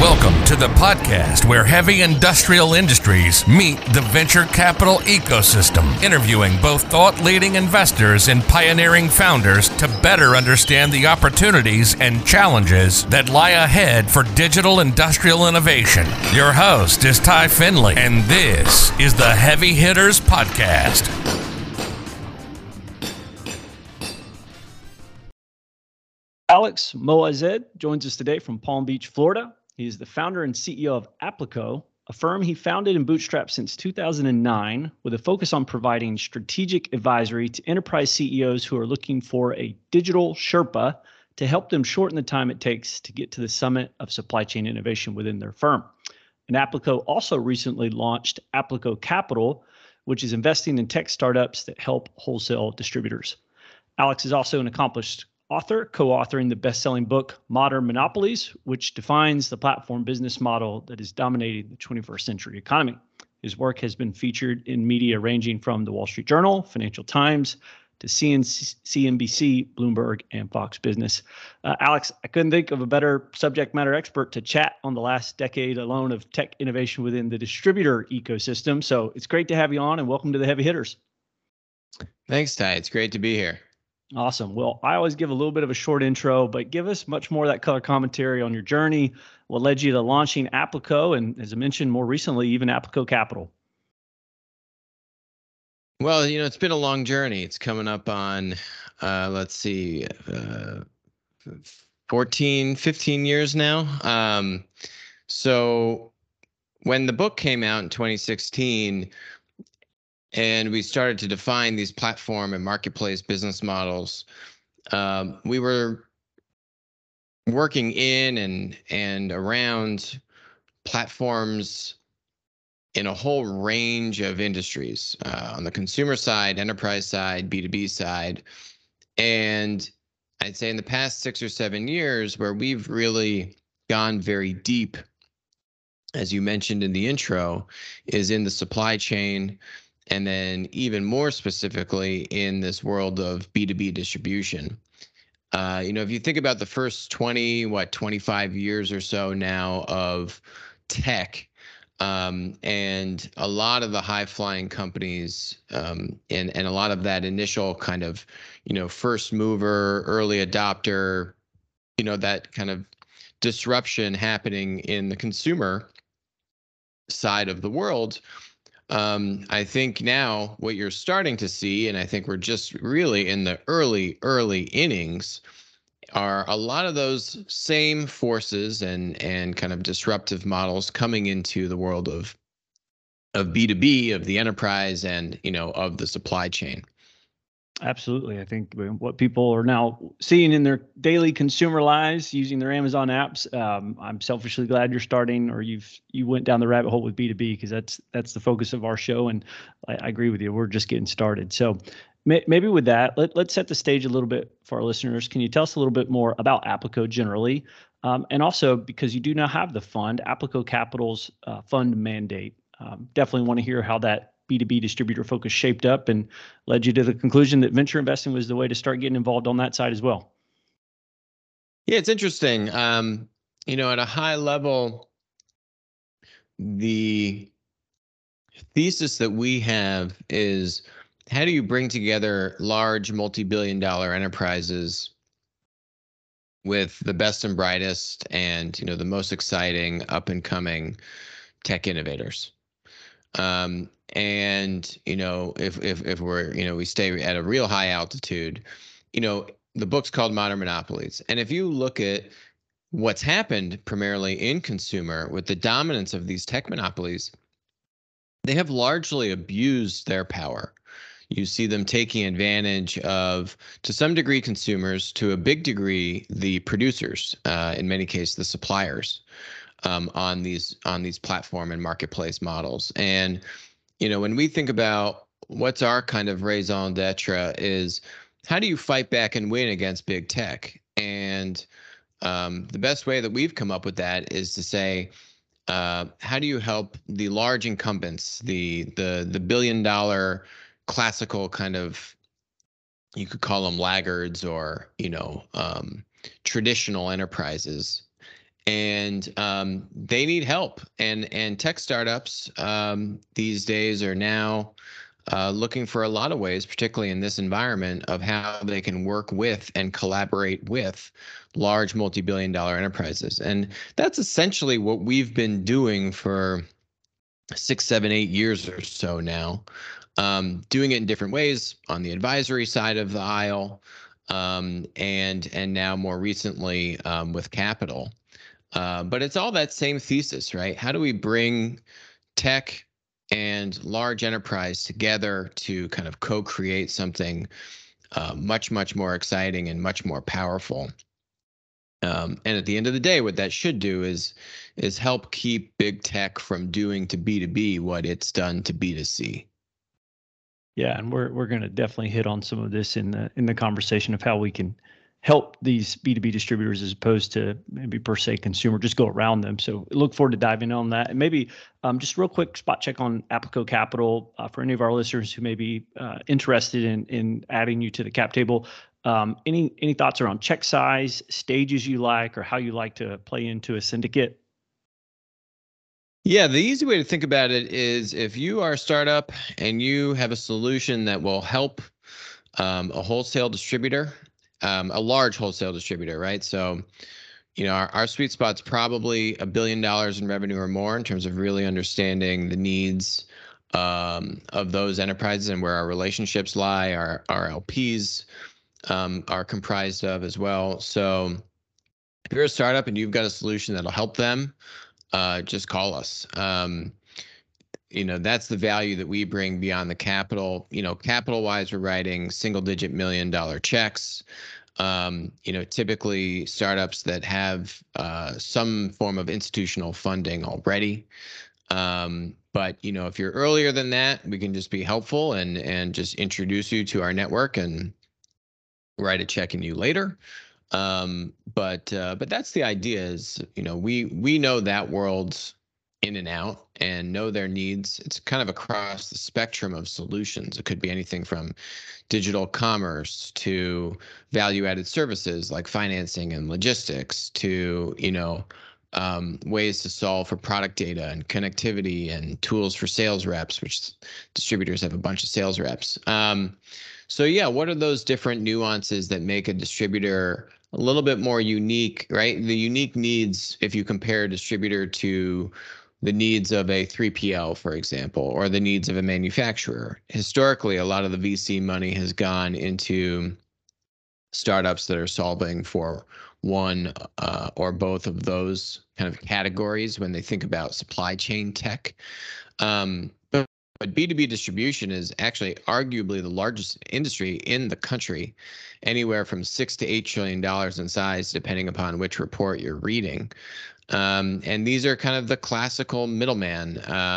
Welcome to the podcast where heavy industrial industries meet the venture capital ecosystem, interviewing both thought-leading investors and pioneering founders to better understand the opportunities and challenges that lie ahead for digital industrial innovation. Your host is Ty Finley, and this is the Heavy Hitters Podcast. Alex Moazed joins us today from Palm Beach, Florida. He is the founder and CEO of Applico, a firm he founded and bootstrapped since 2009 with a focus on providing strategic advisory to enterprise CEOs who are looking for a digital Sherpa to help them shorten the time it takes to get to the summit of supply chain innovation within their firm. And Applico also recently launched Applico Capital, which is investing in tech startups that help wholesale distributors. Alex is also an accomplished author, co-authoring the best-selling book Modern Monopolies, which defines the platform business model that is dominating the 21st century economy. His work has been featured in media ranging from the Wall Street Journal, Financial Times, to CNBC, Bloomberg, and Fox Business. Alex, I couldn't think of a better subject matter expert to chat on the last decade alone of tech innovation within the distributor ecosystem. So it's great to have you on, and welcome to the Heavy Hitters. Thanks, Ty. It's great to be here. Awesome. Well, I always give a little bit of a short intro, but give us much more of that color commentary on your journey, what led you to launching Applico, and as I mentioned more recently, even Applico Capital. Well, it's been a long journey. It's coming up on, 14, 15 years now. So when the book came out in 2016, and we started to define these platform and marketplace business models, we were working in and around platforms in a whole range of industries, on the consumer side, enterprise side, B2B side. And I'd say in the past 6 or 7 years, where we've really gone very deep, as you mentioned in the intro, is in the supply chain, and then even more specifically in this world of B2B distribution. If you think about the first 25 years or so now of tech, and a lot of the high-flying companies, and a lot of that initial kind of, first mover, early adopter, that kind of disruption happening in the consumer side of the world. I think now what you're starting to see, and I think we're just really in the early innings, are a lot of those same forces and kind of disruptive models coming into the world of B2B, of the enterprise, and of the supply chain. Absolutely. I think what people are now seeing in their daily consumer lives using their Amazon apps. I'm selfishly glad you're starting, or you went down the rabbit hole with B2B, because that's the focus of our show. And I agree with you. We're just getting started. So maybe with that, let's set the stage a little bit for our listeners. Can you tell us a little bit more about Applico generally? And also, because you do now have the fund, Applico Capital's fund mandate. Definitely want to hear how that B2B distributor focus shaped up and led you to the conclusion that venture investing was the way to start getting involved on that side as well. Yeah, it's interesting. At a high level, the thesis that we have is, how do you bring together large multi-billion-dollar enterprises with the best and brightest and the most exciting up-and-coming tech innovators? And if we're we stay at a real high altitude, the book's called Modern Monopolies, and if you look at what's happened primarily in consumer with the dominance of these tech monopolies, they have largely abused their power. You see them taking advantage of, to some degree, consumers, to a big degree, the producers, in many cases, the suppliers, on these platform and marketplace models. And when we think about what's our kind of raison d'etre, is how do you fight back and win against big tech? And the best way that we've come up with that is to say, how do you help the large incumbents, the billion-dollar classical kind of, you could call them laggards, or traditional enterprises, and they need help. And tech startups these days are now looking for a lot of ways, particularly in this environment, of how they can work with and collaborate with large multi-billion-dollar enterprises. And that's essentially what we've been doing for 6, 7, 8 years or so now, doing it in different ways on the advisory side of the aisle, and now more recently with capital. But it's all that same thesis, right? How do we bring tech and large enterprise together to kind of co-create something much, much more exciting and much more powerful? And at the end of the day, what that should do is help keep big tech from doing to B2B what it's done to B2C. Yeah, and we're going to definitely hit on some of this in the conversation of how we can help these B2B distributors as opposed to maybe per se consumer, just go around them. So look forward to diving on that. And maybe just real quick spot check on Aplico Capital for any of our listeners who may be interested in adding you to the cap table. Any thoughts around check size, stages you like, or how you like to play into a syndicate? Yeah, the easy way to think about it is if you are a startup and you have a solution that will help a wholesale distributor, a large wholesale distributor, right? So, our sweet spot's probably $1 billion in revenue or more in terms of really understanding the needs of those enterprises and where our relationships lie, our LPs are comprised of as well. So if you're a startup and you've got a solution that'll help them, just call us. That's the value that we bring beyond the capital. Capital wise, we're writing single-digit $1 million checks. Typically startups that have some form of institutional funding already. But if you're earlier than that, we can just be helpful and just introduce you to our network and write a check in you later. But that's the idea is, we know that world's in and out and know their needs. It's kind of across the spectrum of solutions. It could be anything from digital commerce to value-added services like financing and logistics to, ways to solve for product data and connectivity and tools for sales reps, which distributors have a bunch of sales reps. So yeah, what are those different nuances that make a distributor a little bit more unique, right? The unique needs, if you compare a distributor to the needs of a 3PL, for example, or the needs of a manufacturer. Historically, a lot of the VC money has gone into startups that are solving for one or both of those kind of categories when they think about supply chain tech. But B2B distribution is actually arguably the largest industry in the country, anywhere from $6 to $8 trillion in size, depending upon which report you're reading. And these are kind of the classical middleman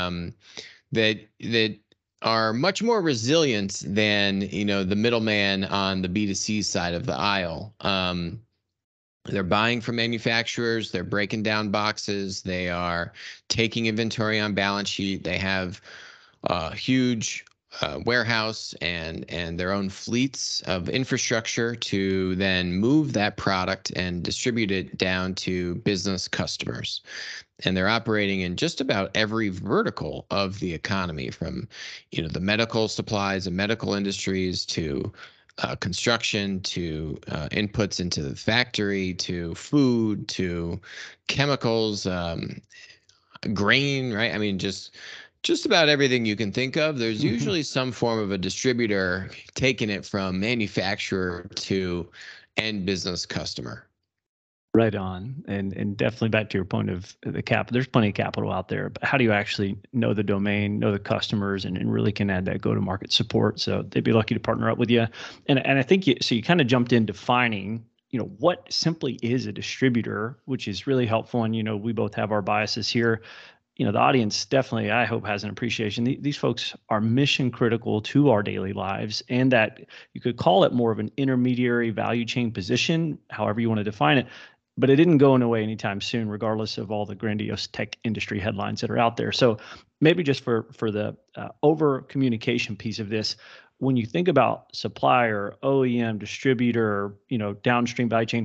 that are much more resilient than the middleman on the B2C side of the aisle. They're buying from manufacturers, they're breaking down boxes, they are taking inventory on balance sheet, they have huge warehouse and their own fleets of infrastructure to then move that product and distribute it down to business customers. And they're operating in just about every vertical of the economy, from the medical supplies and medical industries to construction to inputs into the factory to food to chemicals, grain, right? I mean, just about everything you can think of. There's usually some form of a distributor taking it from manufacturer to end business customer. Right on. And definitely back to your point of the cap, there's plenty of capital out there, but how do you actually know the domain, know the customers, and really can add that go-to-market support? So they'd be lucky to partner up with you. And I think you kind of jumped in defining, what simply is a distributor, which is really helpful. And, we both have our biases here. The audience definitely, I hope, has an appreciation. These folks are mission critical to our daily lives, and that you could call it more of an intermediary value chain position, however you want to define it. But it didn't go away anytime soon, regardless of all the grandiose tech industry headlines that are out there. So maybe just for the over communication piece of this, when you think about supplier, OEM, distributor, downstream value chain,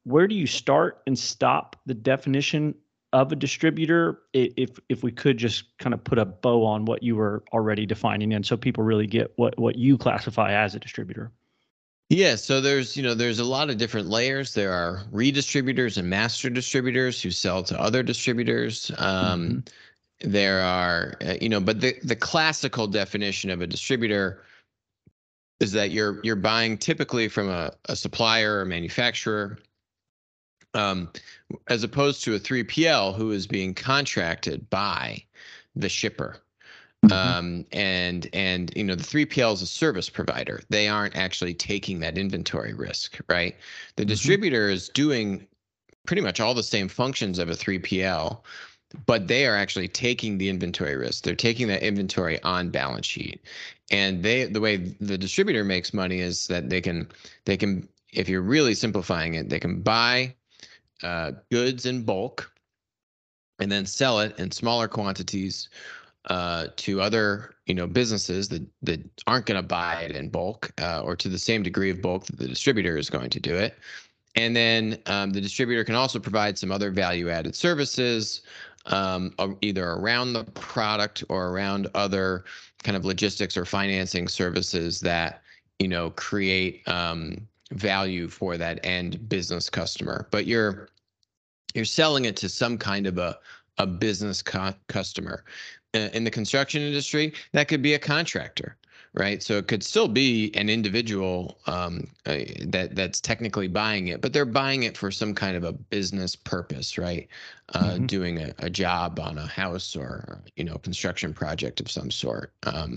where do you start and stop the definition of a distributor? If we could just kind of put a bow on what you were already defining, and so people really get what you classify as a distributor. Yeah, so there's a lot of different layers. There are redistributors and master distributors who sell to other distributors. There are, but the classical definition of a distributor is that you're buying typically from a supplier or manufacturer, as opposed to a 3PL who is being contracted by the shipper. And the 3PL is a service provider. They aren't actually taking that inventory risk, right? The distributor is doing pretty much all the same functions of a 3PL, but they are actually taking the inventory risk. They're taking that inventory on balance sheet. And the way the distributor makes money is that they can, if you're really simplifying it, they can buy goods in bulk and then sell it in smaller quantities to other businesses that aren't going to buy it in bulk, or to the same degree of bulk that the distributor is going to do it. And then the distributor can also provide some other value-added services, either around the product or around other kind of logistics or financing services that create value for that end business customer. But you're selling it to some kind of a business customer. In the construction industry, that could be a contractor, right? So it could still be an individual that's technically buying it, but they're buying it for some kind of a business purpose, right? Doing a job on a house or construction project of some sort.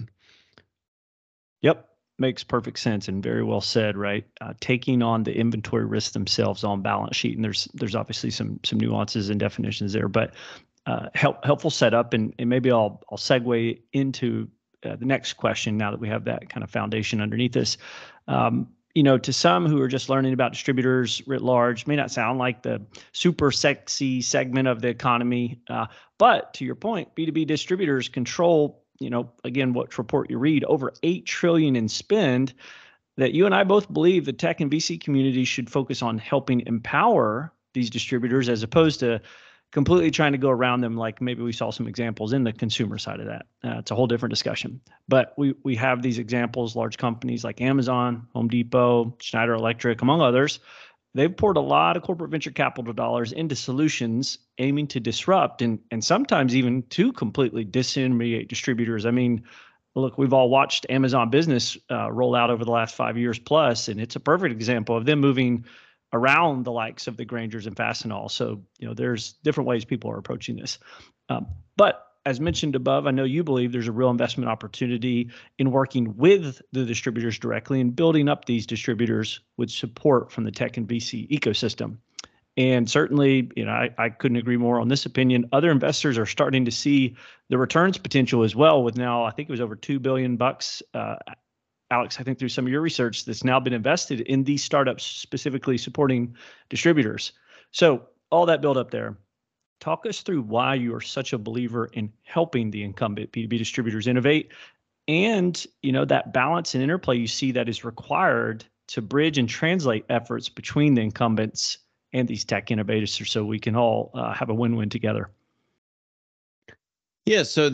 Yep, makes perfect sense and very well said, right? Taking on the inventory risks themselves on balance sheet, and there's obviously some nuances and definitions there, but helpful setup, and maybe I'll segue into the next question now that we have that kind of foundation underneath us. To some who are just learning about distributors writ large, may not sound like the super sexy segment of the economy, but to your point, B2B distributors control, again, what report you read, over $8 trillion in spend. That you and I both believe the tech and VC community should focus on helping empower these distributors as opposed to completely trying to go around them, like maybe we saw some examples in the consumer side of that. It's a whole different discussion. But we have these examples, large companies like Amazon, Home Depot, Schneider Electric, among others. They've poured a lot of corporate venture capital dollars into solutions aiming to disrupt and sometimes even to completely disintermediate distributors. I mean, look, we've all watched Amazon Business roll out over the last 5 years plus, and it's a perfect example of them moving around the likes of the Graingers and Fastenal. So, there's different ways people are approaching this. But as mentioned above, I know you believe there's a real investment opportunity in working with the distributors directly and building up these distributors with support from the tech and VC ecosystem. And certainly, I couldn't agree more on this opinion. Other investors are starting to see the returns potential as well, with now, I think it was over $2 billion, Alex, I think through some of your research, that's now been invested in these startups specifically supporting distributors. So all that build up there, talk us through why you are such a believer in helping the incumbent B2B distributors innovate, and that balance and interplay you see that is required to bridge and translate efforts between the incumbents and these tech innovators, so we can all have a win-win together. Yeah, so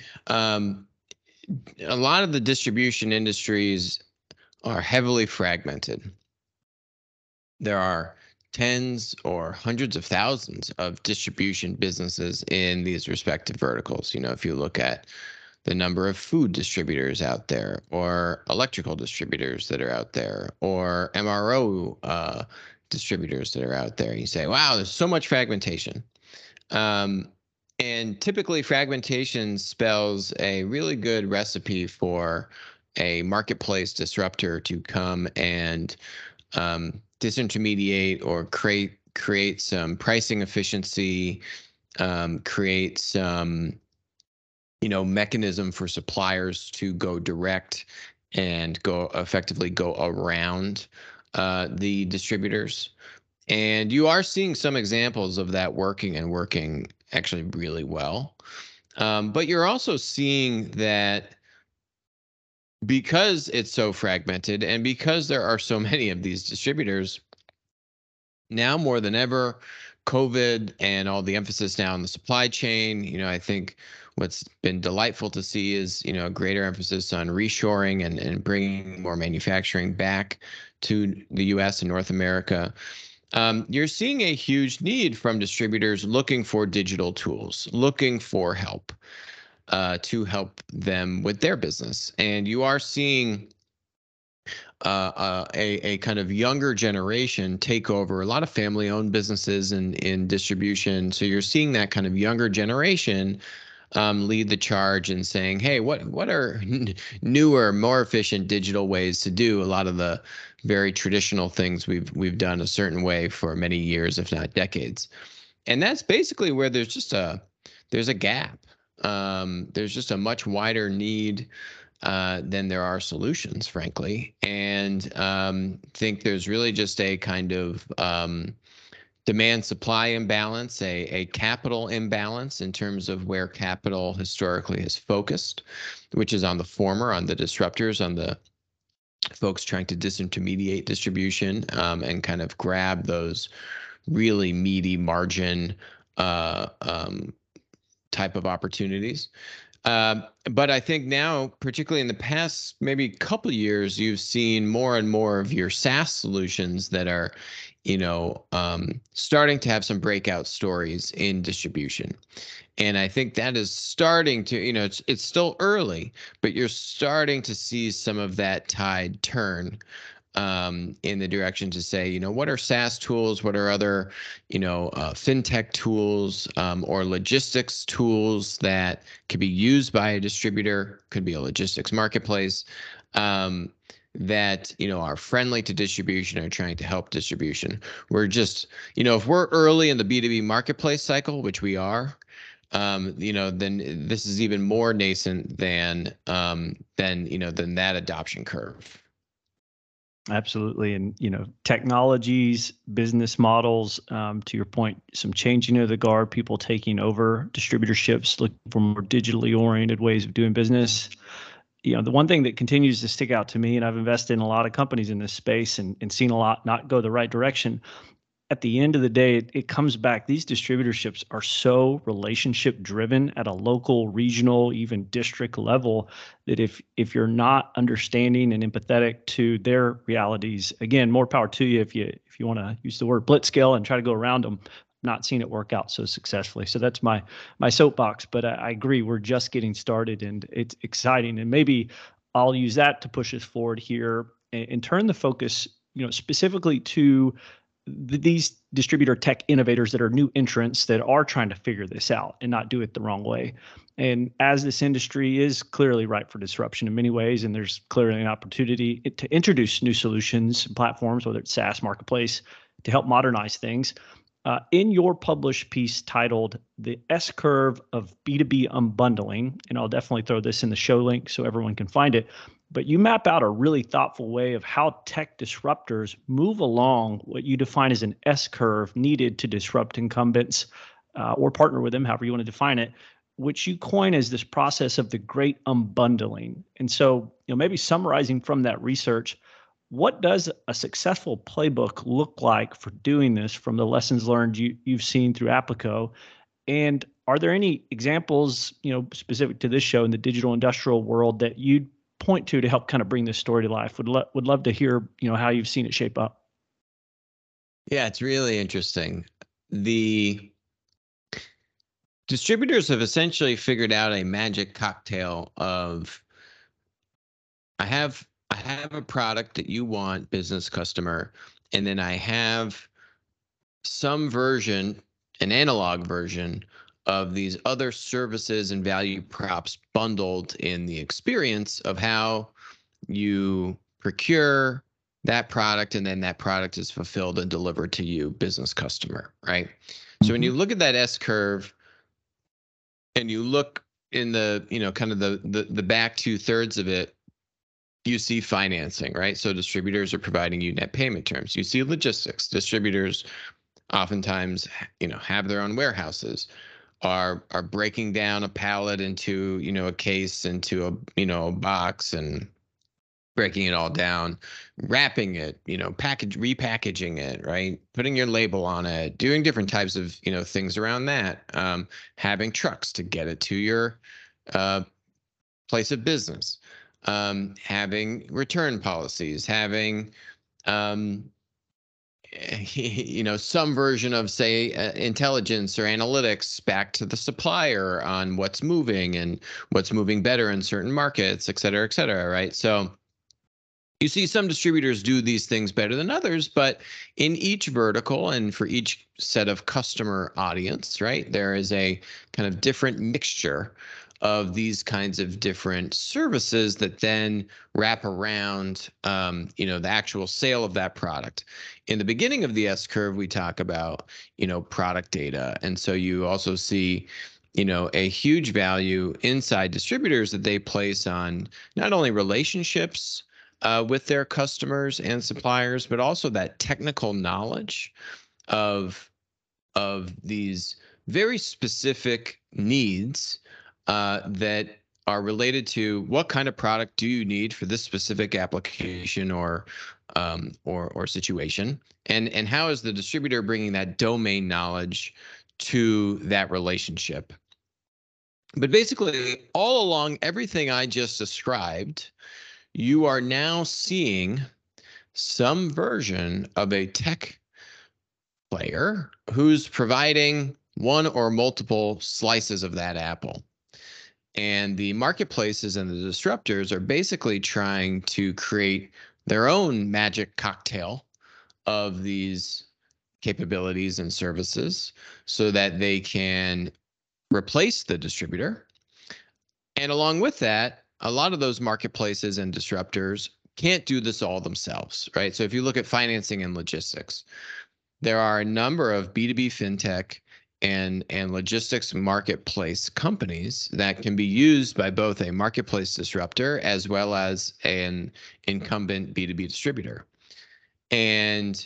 a lot of the distribution industries are heavily fragmented. There are tens or hundreds of thousands of distribution businesses in these respective verticals. If you look at the number of food distributors out there, or electrical distributors that are out there, or MRO distributors that are out there, you say, wow, there's so much fragmentation. And typically fragmentation spells a really good recipe for a marketplace disruptor to come and disintermediate or create some pricing efficiency, create some mechanism for suppliers to go direct and effectively go around the distributors. And you are seeing some examples of that working actually really well. But you're also seeing that because it's so fragmented and because there are so many of these distributors, now more than ever, COVID and all the emphasis now on the supply chain, I think what's been delightful to see is, a greater emphasis on reshoring and bringing more manufacturing back to the US and North America. You're seeing a huge need from distributors looking for digital tools, looking for help to help them with their business. And you are seeing a kind of younger generation take over a lot of family-owned businesses in distribution. So you're seeing that kind of younger generation lead the charge and saying, "Hey, what are newer, more efficient digital ways to do a lot of the very traditional things we've done a certain way for many years, if not decades?" And that's basically where there's a gap. There's just a much wider need than there are solutions, frankly. And think there's really just a kind of demand supply imbalance, a capital imbalance in terms of where capital historically has focused, which is on the former, on the disruptors, on the folks trying to disintermediate distribution and kind of grab those really meaty margin type of opportunities. But I think now, particularly in the past maybe couple of years, you've seen more and more of your SaaS solutions that are, starting to have some breakout stories in distribution. And I think that is starting to, it's still early, but you're starting to see some of that tide turn in the direction to say, what are SaaS tools? What are other, fintech tools or logistics tools that could be used by a distributor, could be a logistics marketplace that, are friendly to distribution or trying to help distribution. We're just, if we're early in the B2B marketplace cycle, which we are, then this is even more nascent than that adoption curve. Absolutely. And, technologies, business models, to your point, some changing of the guard, people taking over distributorships, looking for more digitally oriented ways of doing business. The one thing that continues to stick out to me, and I've invested in a lot of companies in this space and seen a lot not go the right direction. At the end of the day, it comes back. These distributorships are so relationship driven at a local, regional, even district level that if you're not understanding and empathetic to their realities, again, more power to you if you want to use the word blitzscale and try to go around them. Not seen it work out so successfully. So that's my soapbox. But I agree, we're just getting started and it's exciting. And maybe I'll use that to push us forward here and turn the focus, specifically to these distributor tech innovators that are new entrants that are trying to figure this out and not do it the wrong way. And as this industry is clearly ripe for disruption in many ways, and there's clearly an opportunity to introduce new solutions and platforms, whether it's SaaS marketplace, to help modernize things. In your published piece titled The S-Curve of B2B Unbundling, and I'll definitely throw this in the show link so everyone can find it, but you map out a really thoughtful way of how tech disruptors move along what you define as an S-curve needed to disrupt incumbents or partner with them, however you want to define it, which you coin as this process of the great unbundling. And so, maybe summarizing from that research, what does a successful playbook look like for doing this from the lessons learned you've seen through Applico? And are there any examples, specific to this show in the digital industrial world that you'd point to help kind of bring this story to life? Would love to hear, how you've seen it shape up. Yeah, it's really interesting. The distributors have essentially figured out a magic cocktail of, I have a product that you want, business customer, and then I have some version, an analog version of these other services and value props bundled in the experience of how you procure that product, and then that product is fulfilled and delivered to you, business customer, right? So when you look at that S-curve and you look in the, kind of the back 2/3 of it, you see financing, right? So distributors are providing you net payment terms. You see logistics. Distributors oftentimes, have their own warehouses, are breaking down a pallet into, a case, into a box, and breaking it all down, wrapping it, repackaging it, right? Putting your label on it, doing different types of, things around that, having trucks to get it to your place of business, having return policies, having, some version of, say, intelligence or analytics back to the supplier on what's moving and what's moving better in certain markets, et cetera, right? So you see some distributors do these things better than others, but in each vertical and for each set of customer audience, right, there is a kind of different mixture of these kinds of different services that then wrap around, the actual sale of that product. In the beginning of the S-curve, we talk about, product data. And so you also see, a huge value inside distributors that they place on not only relationships with their customers and suppliers, but also that technical knowledge of these very specific needs that are related to what kind of product do you need for this specific application or situation, and how is the distributor bringing that domain knowledge to that relationship. But basically, all along everything I just described, you are now seeing some version of a tech player who's providing one or multiple slices of that apple. And the marketplaces and the disruptors are basically trying to create their own magic cocktail of these capabilities and services so that they can replace the distributor. And along with that, a lot of those marketplaces and disruptors can't do this all themselves, right? So if you look at financing and logistics, there are a number of B2B fintech and logistics marketplace companies that can be used by both a marketplace disruptor as well as an incumbent B2B distributor. And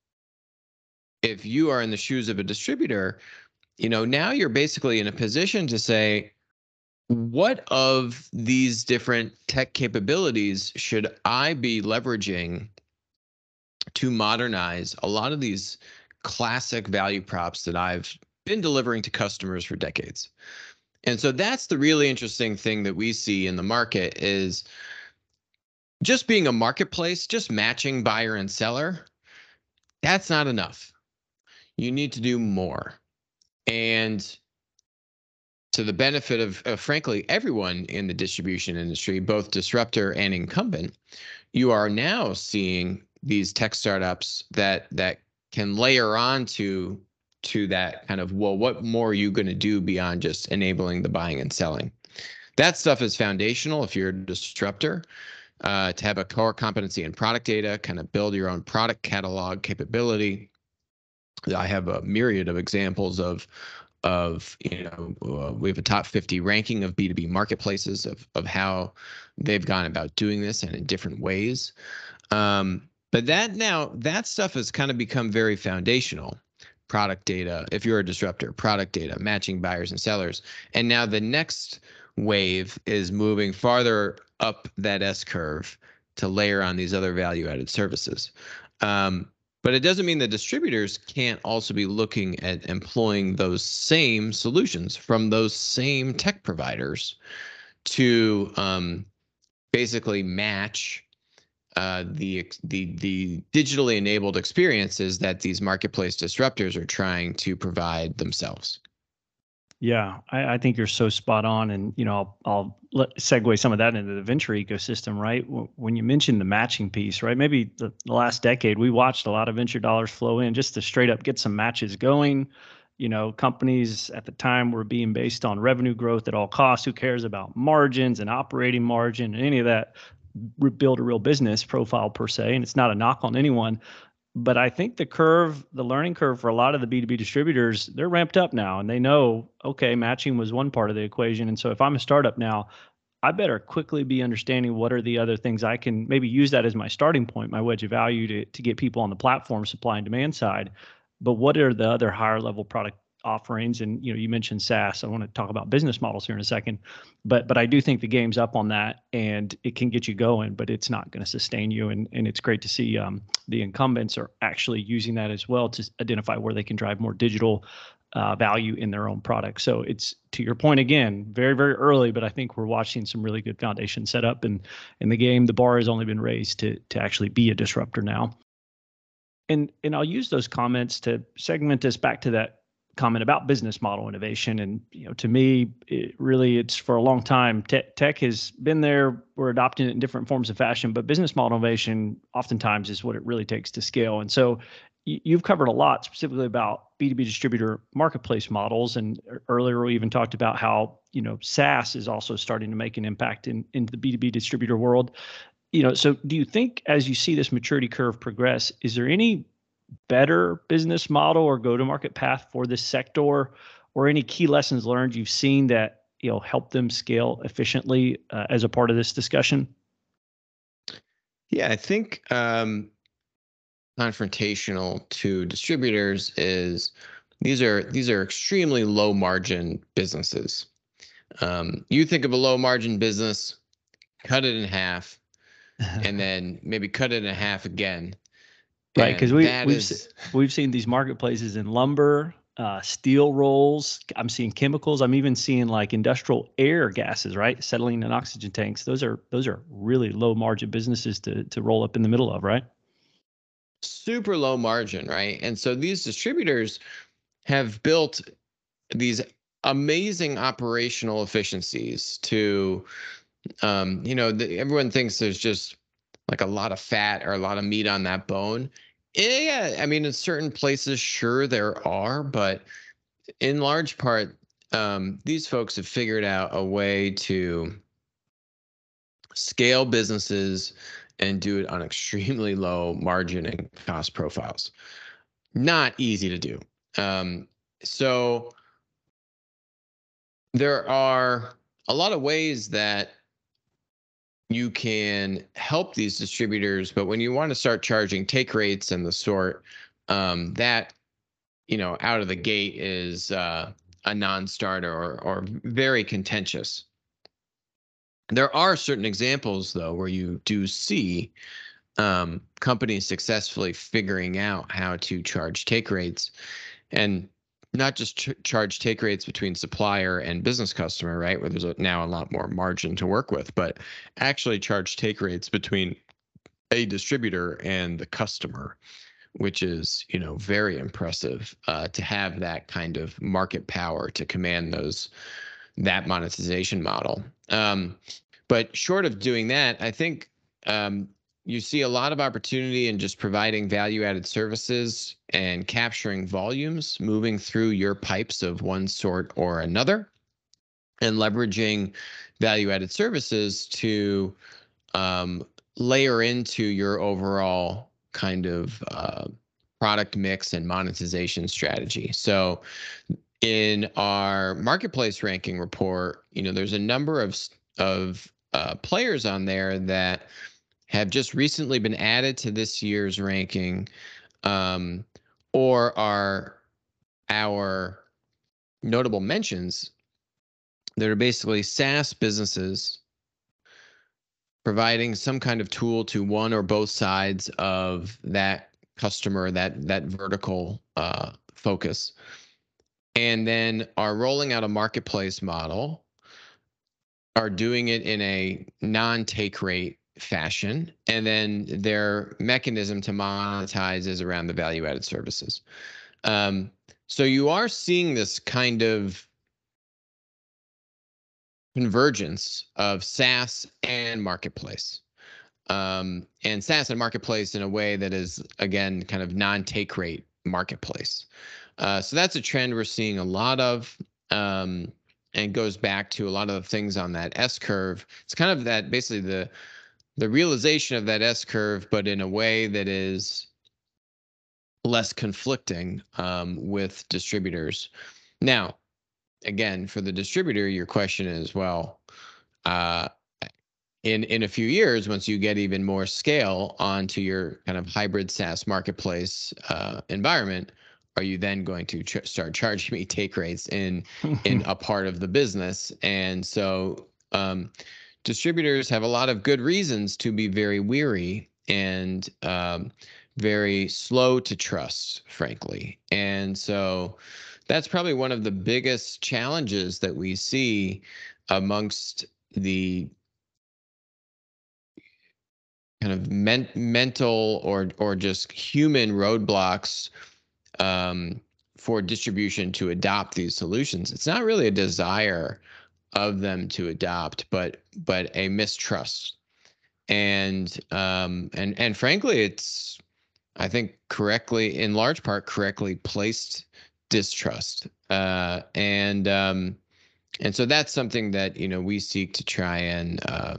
if you are in the shoes of a distributor, now you're basically in a position to say, what of these different tech capabilities should I be leveraging to modernize a lot of these classic value props that I've been delivering to customers for decades? And so that's the really interesting thing that we see in the market is just being a marketplace, just matching buyer and seller, that's not enough. You need to do more. And to the benefit of frankly, everyone in the distribution industry, both disruptor and incumbent, you are now seeing these tech startups that can layer on to that kind of, well, what more are you going to do beyond just enabling the buying and selling? That stuff is foundational if you're a disruptor, to have a core competency in product data, kind of build your own product catalog capability. I have a myriad of examples of we have a top 50 ranking of B2B marketplaces of how they've gone about doing this and in different ways. But that stuff has kind of become very foundational. Product data, if you're a disruptor, product data, matching buyers and sellers. And now the next wave is moving farther up that S-curve to layer on these other value-added services. But it doesn't mean the distributors can't also be looking at employing those same solutions from those same tech providers to basically match the digitally enabled experiences that these marketplace disruptors are trying to provide themselves. Yeah, I think you're so spot on. And, I'll segue some of that into the venture ecosystem, right? When you mentioned the matching piece, right? Maybe the last decade, we watched a lot of venture dollars flow in just to straight up get some matches going. Companies at the time were being based on revenue growth at all costs. Who cares about margins and operating margin and any of that? Build a real business profile per se. And it's not a knock on anyone. But I think the learning curve for a lot of the B2B distributors, they're ramped up now and they know, okay, matching was one part of the equation. And so if I'm a startup now, I better quickly be understanding what are the other things I can maybe use that as my starting point, my wedge of value to get people on the platform, supply and demand side. But what are the other higher level product offerings, and you mentioned SaaS. I want to talk about business models here in a second, but I do think the game's up on that, and it can get you going, but it's not going to sustain you. And it's great to see the incumbents are actually using that as well to identify where they can drive more digital value in their own product. So it's, to your point again, very, very early, but I think we're watching some really good foundation set up, and in the game, the bar has only been raised to actually be a disruptor now. And I'll use those comments to segment this back to that comment about business model innovation. And to me, it's for a long time, tech has been there. We're adopting it in different forms of fashion, but business model innovation oftentimes is what it really takes to scale. And so you've covered a lot specifically about B2B distributor marketplace models. And earlier we even talked about how SaaS is also starting to make an impact in the B2B distributor world. So do you think, as you see this maturity curve progress, is there any better business model or go-to-market path for this sector, or any key lessons learned you've seen that help them scale efficiently as a part of this discussion? Yeah, I think confrontational to distributors is these are extremely low margin businesses. You think of a low margin business, cut it in half, and then maybe cut it in half again. Right, because we've seen these marketplaces in lumber, steel rolls. I'm seeing chemicals. I'm even seeing like industrial air gases, right, settling in oxygen tanks. Those are really low margin businesses to roll up in the middle of, right? Super low margin, right? And so these distributors have built these amazing operational efficiencies to everyone thinks there's just like a lot of fat or a lot of meat on that bone. Yeah, I mean, in certain places, sure there are, but in large part, these folks have figured out a way to scale businesses and do it on extremely low margin and cost profiles. Not easy to do. So there are a lot of ways that you can help these distributors, but when you want to start charging take rates and the sort, that out of the gate is a non-starter or very contentious. There are certain examples though where you do see companies successfully figuring out how to charge take rates, and not just charge take rates between supplier and business customer, right, where there's now a lot more margin to work with, but actually charge take rates between a distributor and the customer, which is very impressive to have that kind of market power to command that monetization model. But short of doing that, I think you see a lot of opportunity in just providing value-added services and capturing volumes moving through your pipes of one sort or another, and leveraging value-added services to layer into your overall kind of product mix and monetization strategy. So in our marketplace ranking report, there's a number of players on there that have just recently been added to this year's ranking, or are our notable mentions that are basically SaaS businesses providing some kind of tool to one or both sides of that customer, that vertical focus, and then are rolling out a marketplace model, are doing it in a non-take rate fashion, and then their mechanism to monetize is around the value-added services. So you are seeing this kind of convergence of SaaS and marketplace, and SaaS and marketplace in a way that is, again, kind of non-take rate marketplace. So that's a trend we're seeing a lot of, and goes back to a lot of the things on that S curve. It's kind of that basically the realization of that S curve, but in a way that is less conflicting with distributors. Now, again, for the distributor, your question is, well, in a few years, once you get even more scale onto your kind of hybrid SaaS marketplace environment, are you then going to start charging me take rates in a part of the business? And so distributors have a lot of good reasons to be very weary and very slow to trust, frankly. And so that's probably one of the biggest challenges that we see amongst the kind of mental or just human roadblocks for distribution to adopt these solutions. It's not really a desire of them to adopt, but a mistrust. And frankly, it's, I think, in large part correctly placed distrust. And so that's something that, we seek to try and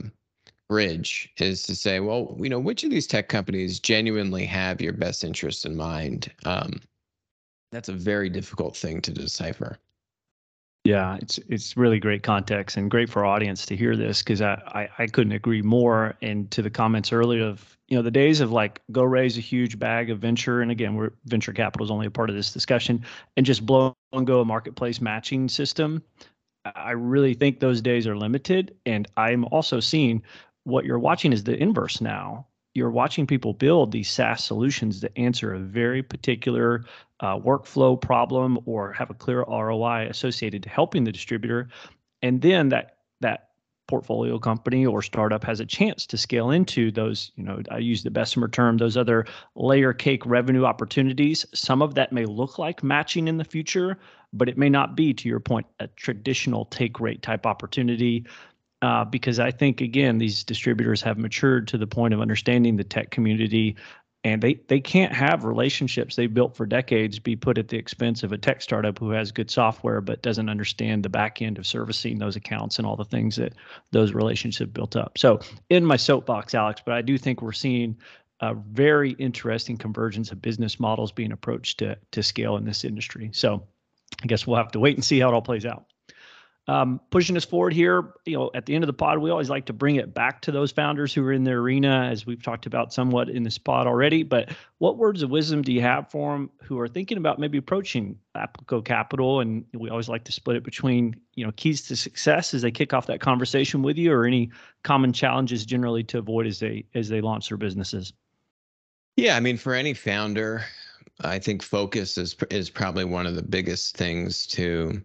bridge, is to say, well, which of these tech companies genuinely have your best interests in mind? That's a very difficult thing to decipher. Yeah, it's really great context and great for our audience to hear this, because I couldn't agree more. And to the comments earlier of, the days of like, go raise a huge bag of venture, and again, venture capital is only a part of this discussion, and just blow and go a marketplace matching system. I really think those days are limited. And I'm also seeing what you're watching is the inverse now. You're watching people build these SaaS solutions that answer a very particular workflow problem or have a clear ROI associated to helping the distributor. And then that portfolio company or startup has a chance to scale into those, I use the Bessemer term, those other layer cake revenue opportunities. Some of that may look like matching in the future, but it may not be, to your point, a traditional take rate type opportunity. Because I think, again, these distributors have matured to the point of understanding the tech community, and they can't have relationships they built for decades be put at the expense of a tech startup who has good software but doesn't understand the back end of servicing those accounts and all the things that those relationships built up. So in my soapbox, Alex, but I do think we're seeing a very interesting convergence of business models being approached to scale in this industry. So I guess we'll have to wait and see how it all plays out. Pushing us forward here, at the end of the pod, we always like to bring it back to those founders who are in their arena, as we've talked about somewhat in this pod already. But what words of wisdom do you have for them who are thinking about maybe approaching Applico Capital? And we always like to split it between, keys to success as they kick off that conversation with you, or any common challenges generally to avoid as they launch their businesses. Yeah, I mean, for any founder, I think focus is probably one of the biggest things to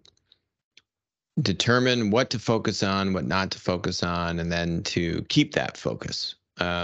determine what to focus on, what not to focus on, and then to keep that focus.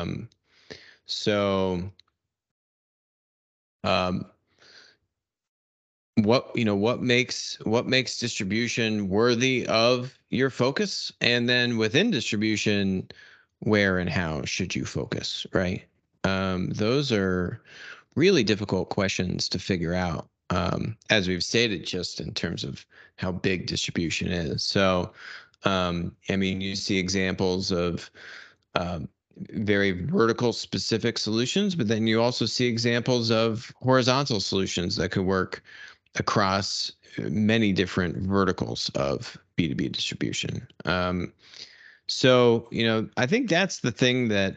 What makes distribution worthy of your focus, and then within distribution, where and how should you focus, right? Those are really difficult questions to figure out, as we've stated, just in terms of how big distribution is. So, I mean, you see examples of very vertical specific solutions, but then you also see examples of horizontal solutions that could work across many different verticals of B2B distribution. So, I think that's the thing that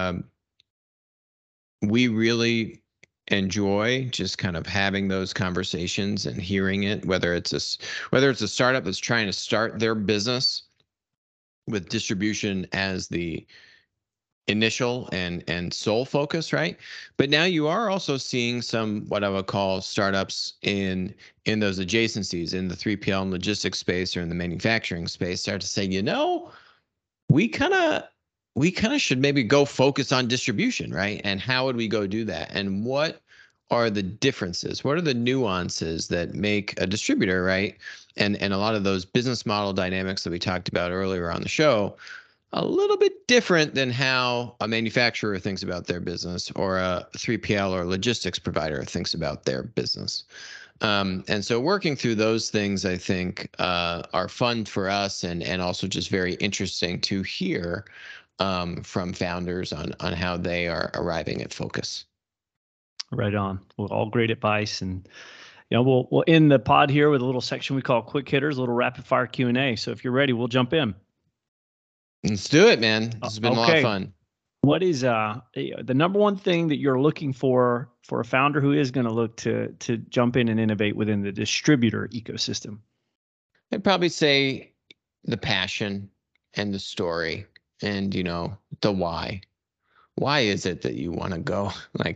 we really enjoy, just kind of having those conversations and hearing it, whether it's a startup that's trying to start their business with distribution as the initial and sole focus, right? But now you are also seeing some, what I would call, startups in those adjacencies, in the 3PL and logistics space or in the manufacturing space, start to say, we kind of should maybe go focus on distribution, right? And how would we go do that? And what are the differences? What are the nuances that make a distributor, right? And a lot of those business model dynamics that we talked about earlier on the show, a little bit different than how a manufacturer thinks about their business, or a 3PL or logistics provider thinks about their business. And so working through those things, I think, are fun for us, and also just very interesting to hear from founders on how they are arriving at focus. Right on. Well, all great advice. And we'll end the pod here with a little section we call quick hitters, a little rapid fire Q&A. So if you're ready, we'll jump in. Let's do it, man. This has been a lot of fun. What is the number one thing that you're looking for a founder who is going to look to jump in and innovate within the distributor ecosystem? I'd probably say the passion and the story and, the why. Why is it that you want to go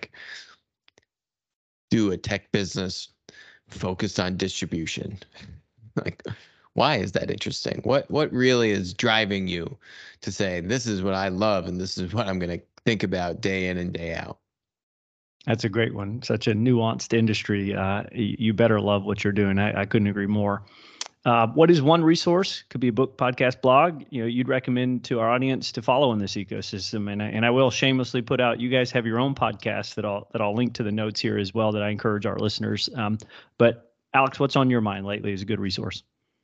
do a tech business focused on distribution? Why is that interesting? What really is driving you to say, this is what I love and this is what I'm going to think about day in and day out? That's a great one. Such a nuanced industry. You better love what you're doing. I couldn't agree more. What is one resource? Could be a book, podcast, blog. You'd recommend to our audience to follow in this ecosystem. And I will shamelessly put out. You guys have your own podcast that I'll link to the notes here as well. That I encourage our listeners. But Alex, what's on your mind lately is a good resource.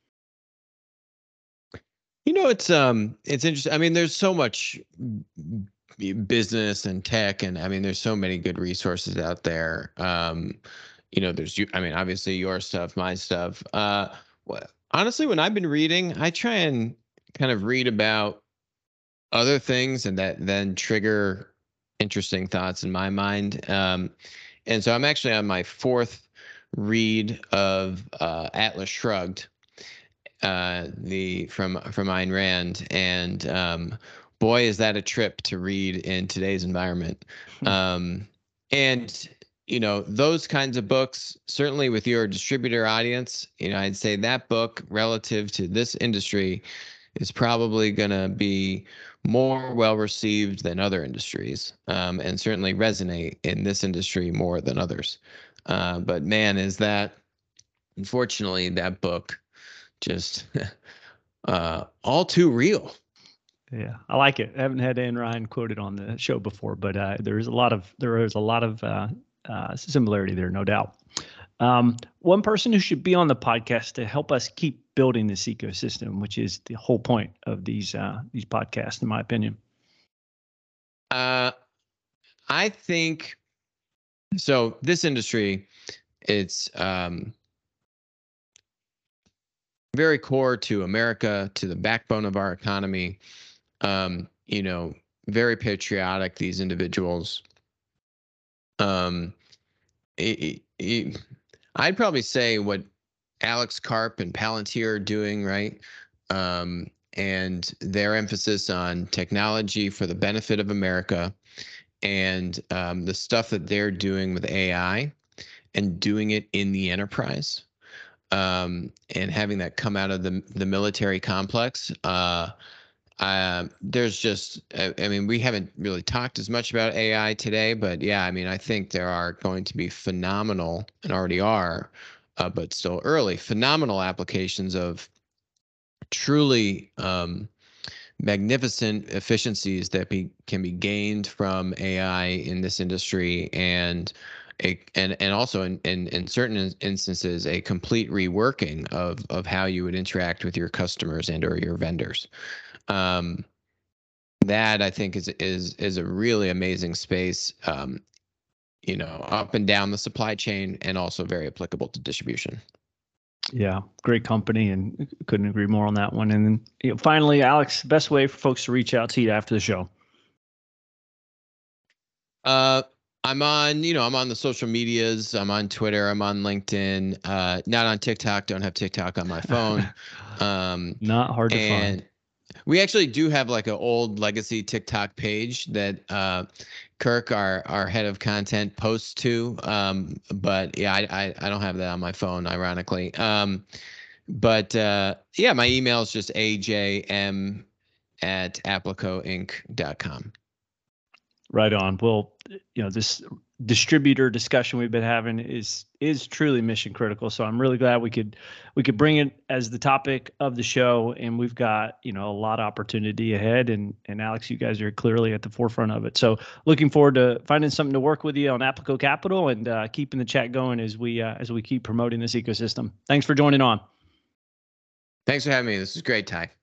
It's interesting. I mean, there's so much business and tech, and I mean, there's so many good resources out there. Obviously your stuff, my stuff. Honestly, when I've been reading, I try and kind of read about other things and that then trigger interesting thoughts in my mind. And so I'm actually on my fourth read of Atlas Shrugged, from Ayn Rand, and boy, is that a trip to read in today's environment. And those kinds of books, certainly with your distributor audience, I'd say that book relative to this industry is probably going to be more well received than other industries, and certainly resonate in this industry more than others. But man, is that, unfortunately, that book just all too real. Yeah, I like it. I haven't had Ayn Rand quoted on the show before, but there is a lot of similarity there, no doubt. One person who should be on the podcast to help us keep building this ecosystem, which is the whole point of these podcasts, in my opinion. I think so. This industry, it's very core to America, to the backbone of our economy. Very patriotic, these individuals. I'd probably say what Alex Karp and Palantir are doing, right? And their emphasis on technology for the benefit of America, and the stuff that they're doing with AI and doing it in the enterprise, and having that come out of the military complex. There's just, we haven't really talked as much about AI today, but yeah, I think there are going to be phenomenal, and already are, but still early, phenomenal applications of truly magnificent efficiencies that can be gained from AI in this industry, and also in certain instances a complete reworking of how you would interact with your customers and or your vendors. That I think is a really amazing space, up and down the supply chain, and also very applicable to distribution. Yeah, great company, and couldn't agree more on that one. And then, finally, Alex, best way for folks to reach out to you after the show. I'm on the social medias. I'm on Twitter. I'm on LinkedIn. Not on TikTok. Don't have TikTok on my phone. Not hard to find. We actually do have like an old legacy TikTok page that Kirk, our head of content, posts to. But yeah, I don't have that on my phone, ironically. But yeah, my email is just ajm@applicoinc.com. Right on. Well, this distributor discussion we've been having is truly mission critical. So I'm really glad we could bring it as the topic of the show, and we've got a lot of opportunity ahead. And Alex, you guys are clearly at the forefront of it. So looking forward to finding something to work with you on Applico Capital, and keeping the chat going as we keep promoting this ecosystem. Thanks for joining on. Thanks for having me. This is great, Ty.